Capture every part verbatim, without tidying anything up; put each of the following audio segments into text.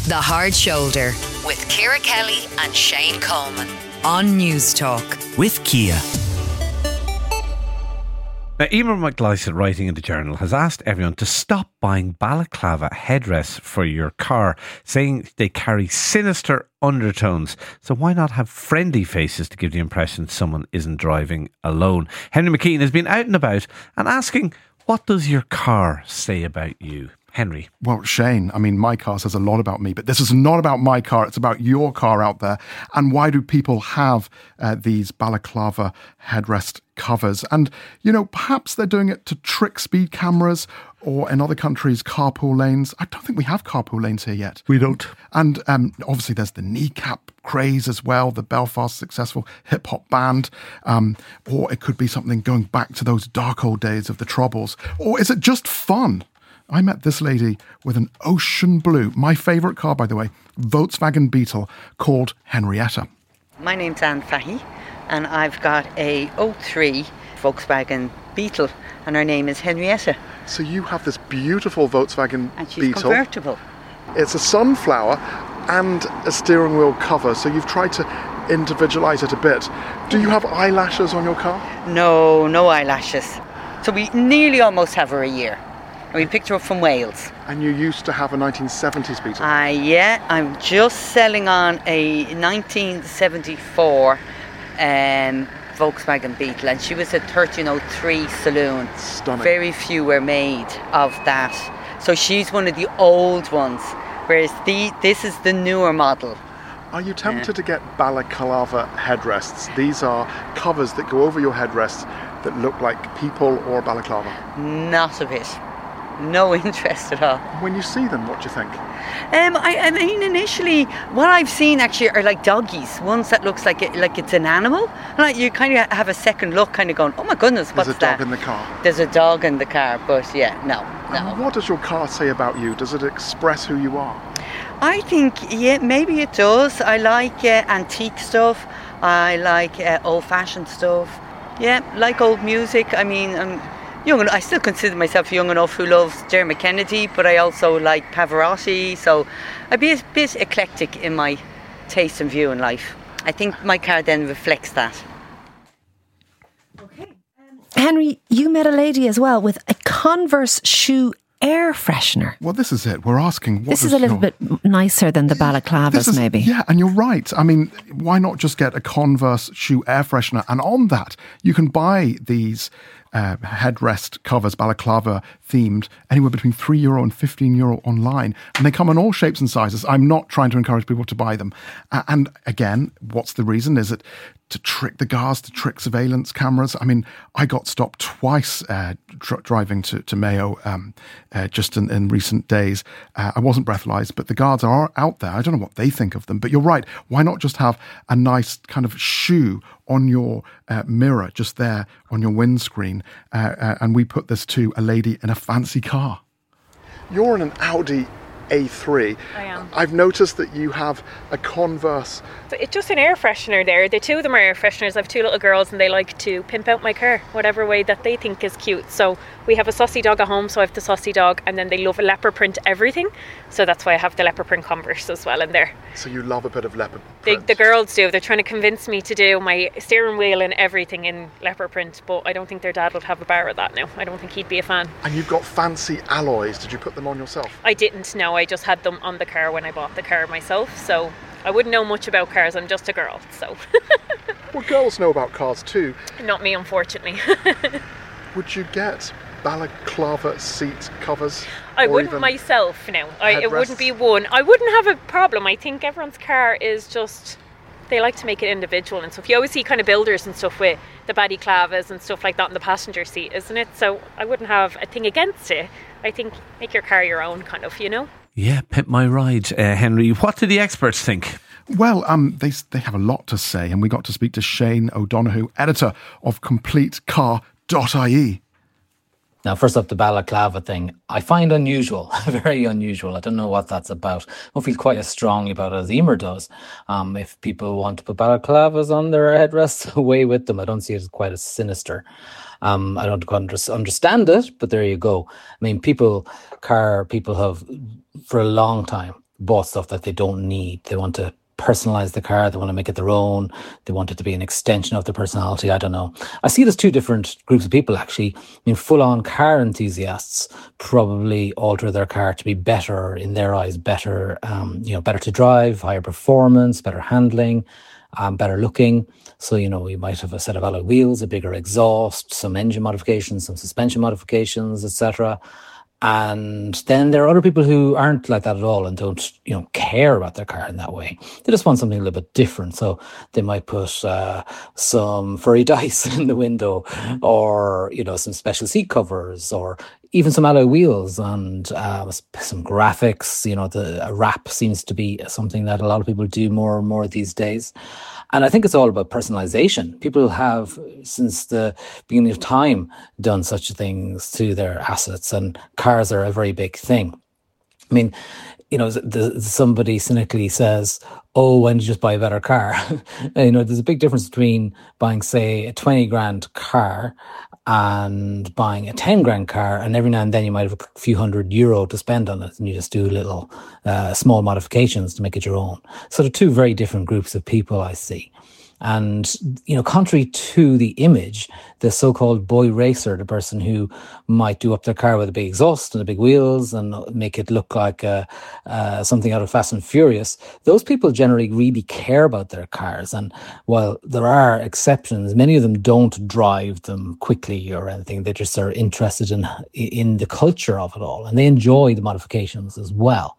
The Hard Shoulder with Ciara Kelly and Shane Coleman on News Talk. With Kia. Now, Emer McGlyson, writing in the Journal, has asked everyone to stop buying balaclava headrests for your car, saying they carry sinister undertones. So why not have friendly faces to give the impression someone isn't driving alone? Henry McKean has been out and about and asking, what does your car say about you? Henry. Well, Shane, I mean, my car says a lot about me, but this is not about my car. It's about your car out there. And why do people have uh, these balaclava headrest covers? And, you know, perhaps they're doing it to trick speed cameras, or in other countries, carpool lanes. I don't think we have carpool lanes here yet. We don't. And um, obviously there's the kneecap craze as well, the Belfast successful hip-hop band. Um, or it could be something going back to those dark old days of the Troubles. Or is it just fun? I met this lady with an ocean blue, my favourite car, by the way, Volkswagen Beetle, called Henrietta. My name's Anne Fahey, and I've got a oh three Volkswagen Beetle, and her name is Henrietta. So you have this beautiful Volkswagen and she's Beetle. Convertible. It's a sunflower and a steering wheel cover, so you've tried to individualise it a bit. Do you have eyelashes on your car? No, no eyelashes. So we nearly almost have her a year. And we picked her up from Wales. And you used to have a nineteen seventies Beetle? Uh, yeah, I'm just selling on a nineteen seventy-four um, Volkswagen Beetle, and she was a thirteen oh three saloon. Stunning. Very few were made of that. So she's one of the old ones, whereas the this is the newer model. Are you tempted yeah. to get balaclava headrests? These are covers that go over your headrests that look like people or balaclava. Not a bit. No interest at all. When you see them, what do you think? Um, I, I mean, initially, what I've seen actually are like doggies, ones that looks like it, like it's an animal. And like you kind of have a second look, kind of going, oh my goodness, what's that? There's a dog in the car. There's a dog in the car, but yeah, no, no. And what does your car say about you? Does it express who you are? I think, yeah, maybe it does. I like uh, antique stuff. I like uh, old-fashioned stuff. Yeah, like old music. I mean, I'm young. I still consider myself young enough who loves Dermot Kennedy, but I also like Pavarotti. So I'd be a bit eclectic in my taste and view in life. I think my car then reflects that. Okay. Um, Henry, you met a lady as well with a Converse shoe air freshener. Well, this is it. We're asking, what This is a little your... bit nicer than the balaclavas, is, maybe. Yeah, and you're right. I mean, why not just get a Converse shoe air freshener? And on that, you can buy these uh, headrest covers, balaclava themed, anywhere between three euro and fifteen euro online. And they come in all shapes and sizes. I'm not trying to encourage people to buy them. Uh, and again, what's the reason? Is it to trick the guards, to trick surveillance cameras? I mean, I got stopped twice uh, dr- driving to, to Mayo um, uh, just in, in recent days. Uh, I wasn't breathalyzed, but the guards are out there. I don't know what they think of them, but you're right. Why not just have a nice kind of shoe on your uh, mirror, just there on your windscreen? Uh, uh, and we put this to a lady in a fancy car. You're in an Audi A three. I am. I've noticed that you have a Converse. So it's just an air freshener there. The two of them are air fresheners. I have two little girls and they like to pimp out my car whatever way that they think is cute. So we have a saucy dog at home, so I have the saucy dog, and then they love a leopard print everything. So that's why I have the leopard print Converse as well in there. So you love a bit of leopard They, print. the girls do. They're trying to convince me to do my steering wheel and everything in leopard print, but I don't think their dad would have a bar of that now. I don't think he'd be a fan. And you've got fancy alloys. Did you put them on yourself? I didn't know. I just had them on the car when I bought the car myself, so I wouldn't know much about cars. I'm just a girl, so. Well, girls know about cars too. Not me, unfortunately. Would you get balaclava seat covers? I or wouldn't even myself, no. I, it headrests? wouldn't be one. I wouldn't have a problem. I think everyone's car is just, they like to make it individual and stuff. You always see kind of builders and stuff with the balaclavas and stuff like that in the passenger seat, isn't it? So I wouldn't have a thing against it. I think make your car your own, kind of, you know? Yeah, pimp my ride, uh, Henry. What do the experts think? Well, um, they they have a lot to say, and we got to speak to Shane O'Donoghue, editor of complete car dot I E. Now, first up, the balaclava thing, I find unusual, very unusual. I don't know what that's about. I don't feel quite as strongly about it as Emer does. Um, if people want to put balaclavas on their headrests, away with them. I don't see it as quite as sinister. Um, I don't understand it, but there you go. I mean, people, car people have, for a long time, bought stuff that they don't need. They want to personalize the car. They want to make it their own. They want it to be an extension of their personality. I don't know. I see it as two different groups of people, actually. I mean, full-on car enthusiasts probably alter their car to be better, in their eyes, better, um, you know, better to drive, higher performance, better handling, um, better looking. So, you know, you might have a set of alloy wheels, a bigger exhaust, some engine modifications, some suspension modifications, et cetera. And then there are other people who aren't like that at all and don't, you know, care about their car in that way. They just want something a little bit different. So they might put uh, some furry dice in the window, or, you know, some special seat covers, or even some alloy wheels and uh, some graphics. You know, the a wrap seems to be something that a lot of people do more and more these days. And I think it's all about personalization. People have, since the beginning of time, done such things to their assets, and cars are a very big thing. I mean, you know, the, somebody cynically says, oh, why don't you just buy a better car? You know, there's a big difference between buying, say, a twenty grand car and buying a ten grand car, and every now and then you might have a few hundred euro to spend on it, and you just do little uh, small modifications to make it your own. So they're two very different groups of people, I see. And, you know, contrary to the image, the so-called boy racer, the person who might do up their car with a big exhaust and the big wheels and make it look like uh, uh, something out of Fast and Furious, those people generally really care about their cars. And while there are exceptions, many of them don't drive them quickly or anything. They just are interested in in the culture of it all, and they enjoy the modifications as well.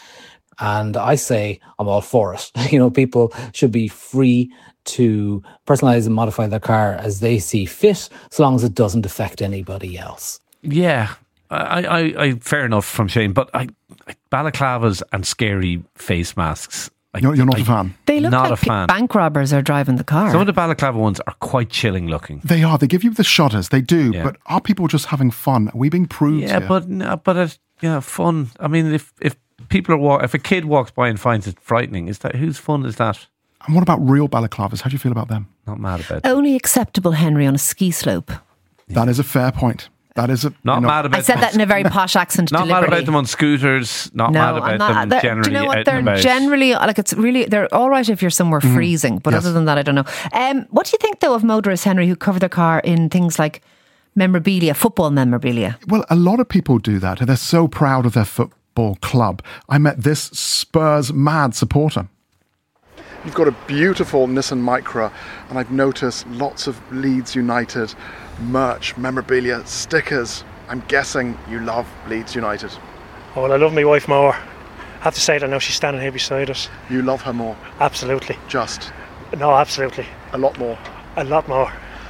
And I say I'm all for it. You know, people should be free to personalize and modify their car as they see fit, so long as it doesn't affect anybody else. Yeah, I, I, I fair enough from Shane, but I, I balaclavas and scary face masks. I, You're, you're not I, a fan. They look not like a fan. bank robbers are driving the car. Some of the balaclava ones are quite chilling looking. They are. They give you the shudders. They do. Yeah. But are people just having fun? Are we being proved Yeah, here? but no, but it, yeah, fun. I mean, if if people are walk, if a kid walks by and finds it frightening, is that whose fun is that? And what about real balaclavas? How do you feel about them? Not mad about it. Only acceptable, Henry, on a ski slope. That is a fair point. That is a Not you know, mad about I said them. that in a very posh accent. Not deliberately. mad about them on scooters. Not No, mad about I'm not. them They're- generally. do you know what? out They're and about. generally like it's really they're all right if you're somewhere freezing, but Yes. other than that, I don't know. Um, what do you think though of motorists, Henry, who cover their car in things like memorabilia, football memorabilia? Well, a lot of people do that. They're so proud of their football club. I met this Spurs mad supporter. You've got a beautiful Nissan Micra, and I've noticed lots of Leeds United merch, memorabilia, stickers. I'm guessing you love Leeds United. Oh, well, I love my wife more. I have to say that now, she's standing here beside us. You love her more. Absolutely. Just No, absolutely. a lot more. A lot more.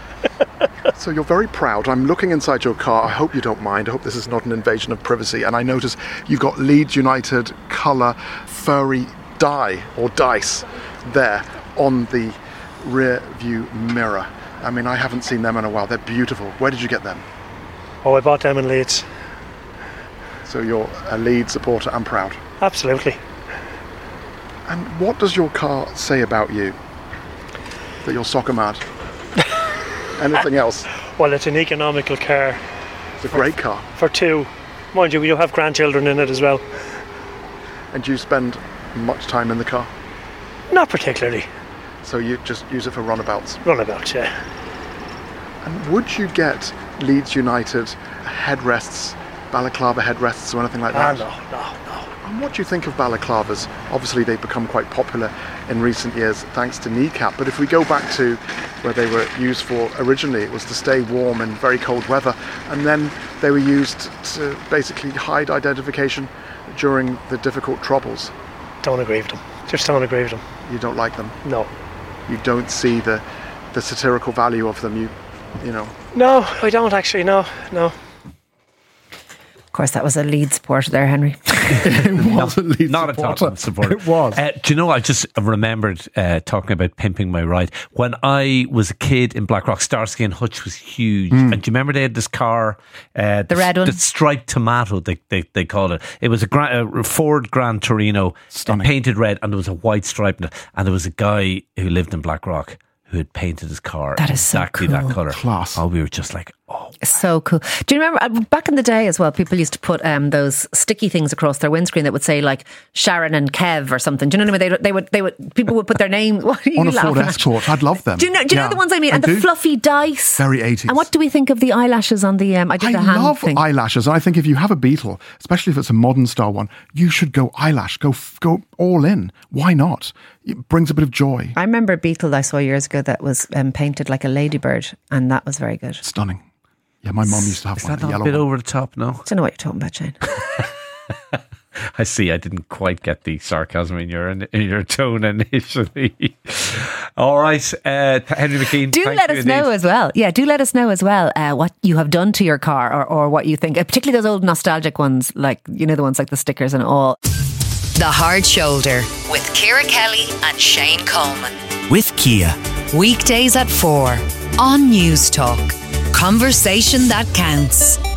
So you're very proud. I'm looking inside your car. I hope you don't mind. I hope this is not an invasion of privacy. And I notice you've got Leeds United colour furry dye or dice there on the rear view mirror. I mean, I haven't seen them in a while. They're beautiful. Where did you get them? Oh, I bought them in Leeds. So you're a Leeds supporter and proud. Absolutely. And what does your car say about you? That you're soccer mad? Anything else? Well, it's an economical car It's a great car. for two. Mind you, we do have grandchildren in it as well. And do you spend much time in the car? Not particularly. So you just use it for runabouts? Runabout, yeah. And would you get Leeds United headrests, balaclava headrests or anything like Ah, that? no, no, no. And what do you think of balaclavas? Obviously they've become quite popular in recent years thanks to kneecap, but if we go back to where they were used for originally, it was to stay warm in very cold weather, and then they were used to basically hide identification during the difficult troubles. Don't agree with them. Just don't agree with them. You don't like them? No. You don't see the the satirical value of them, you you know? No, I don't actually, no, no. Of course, that was a Leeds supporter there, Henry. It was a Leeds Not a supporter. Tottenham supporter. It was. Uh, do you know, I just remembered uh, talking about pimping my ride. When I was a kid in Blackrock, Starsky and Hutch was huge. Mm. And do you remember they had this car? Uh, The red one? The striped tomato, they, they, they called it. It was a, Gra- a Ford Gran Torino, Stunning. painted red, and there was a white stripe in it. And there was a guy who lived in Blackrock who had painted his car That is so exactly cool. that colour. Class. Oh, we were just like, oh. So cool. Do you remember uh, back in the day as well, people used to put um, those sticky things across their windscreen that would say like Sharon and Kev or something. Do you know what I mean? They, they would, they would, people would put their name what are you On a Ford laughing at? Escort. I'd love them. Do you know, do you Yeah, know the ones I mean? I And do. the fluffy dice. Very eighties. And what do we think of the eyelashes on the, um, I did I the hand love thing. eyelashes. I think if you have a Beetle, especially if it's a modern style one, you should go eyelash. Go f- go all in. Why not? It brings a bit of joy. I remember a Beetle I saw years ago that was um, painted like a ladybird, and that was very good. Stunning. Yeah, my mum used to have Is one. that not a yellow bit one. over the top? No. I don't know what you're talking about, Shane. I see. I didn't quite get the sarcasm in your in your tone initially. All right, uh, Henry McKean. Do thank let you us indeed. know as well. Yeah, do let us know as well uh, what you have done to your car, or, or what you think, uh, particularly those old nostalgic ones, like, you know, the ones like the stickers and all. The Hard Shoulder with Ciara Kelly and Shane Coleman. With Kia. Weekdays at four on News Talk. Conversation that counts.